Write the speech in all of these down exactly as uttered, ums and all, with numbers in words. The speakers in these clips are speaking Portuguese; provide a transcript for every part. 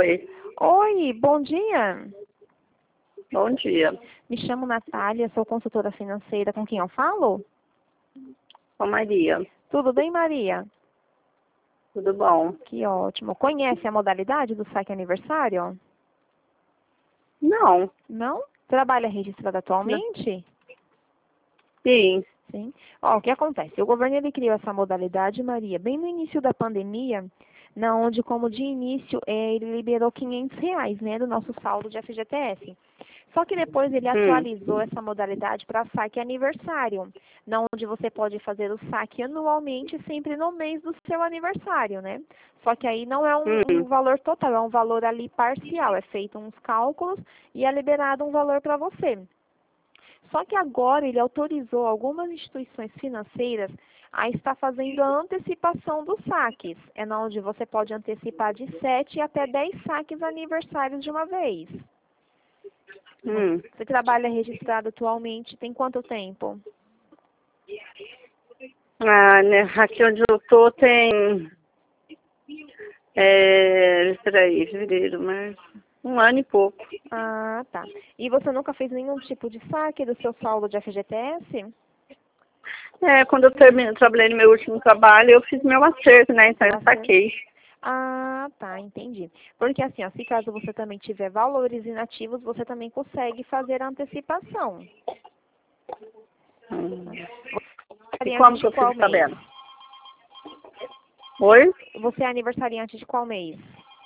Oi, Oi, bom dia. bom dia. Me chamo Natália, sou consultora financeira. Com quem eu falo? Com Maria, Tudo bem, Maria? tudo bom? Que ótimo. Conhece a modalidade do saque aniversário? Não, Não? Trabalha registrado não. atualmente? Sim, Sim. Ó, o que acontece? O governo ele criou essa modalidade, Maria, bem no início da pandemia, na onde, como de início, eh, ele liberou quinhentos reais, né, do nosso saldo de F G T S. Só que depois ele hum, atualizou essa modalidade para saque aniversário, na onde você pode fazer o saque anualmente, sempre no mês do seu aniversário, né? Só que aí não é um, um hum, valor total, é um valor ali parcial, é feito uns cálculos e é liberado um valor para você. Só que agora ele autorizou algumas instituições financeiras a estar fazendo a antecipação dos saques. É na onde você pode antecipar de sete até dez saques aniversários de uma vez. hum. Você trabalha registrado atualmente, tem quanto tempo? Ah, né, aqui onde eu tô tem, é, peraí, fevereiro, março, um ano e pouco. Ah, tá. E você nunca fez nenhum tipo de saque do seu saldo de F G T S? É, quando eu termino, trabalhei no meu último trabalho, eu fiz meu acerto, né, então eu Acerto. saquei. Ah, tá, entendi. Porque assim, ó, se caso você também tiver valores inativos, você também consegue fazer a antecipação. Hum. E Aniversariante como que de eu qual fico mês? sabendo? Oi? Você é aniversariante de qual mês?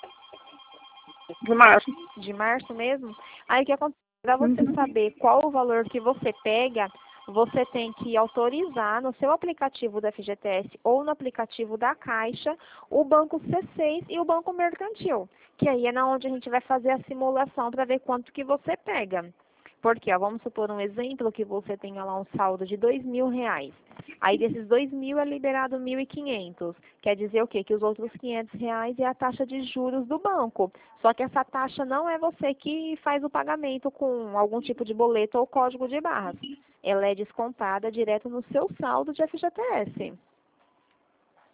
De março. De março mesmo? Aí o que acontece? Para você Uhum. saber qual o valor que você pega, você tem que autorizar no seu aplicativo da F G T S ou no aplicativo da Caixa o Banco C seis e o Banco Mercantil, que aí é na onde a gente vai fazer a simulação para ver quanto que você pega. Porque, ó, vamos supor um exemplo que você tenha lá um saldo de dois mil reais. Aí desses dois mil é liberado mil e quinhentos. Quer dizer o quê? Que os outros quinhentos reais é a taxa de juros do banco. Só que essa taxa não é você que faz o pagamento com algum tipo de boleto ou código de barras. Ela é descontada direto no seu saldo de F G T S.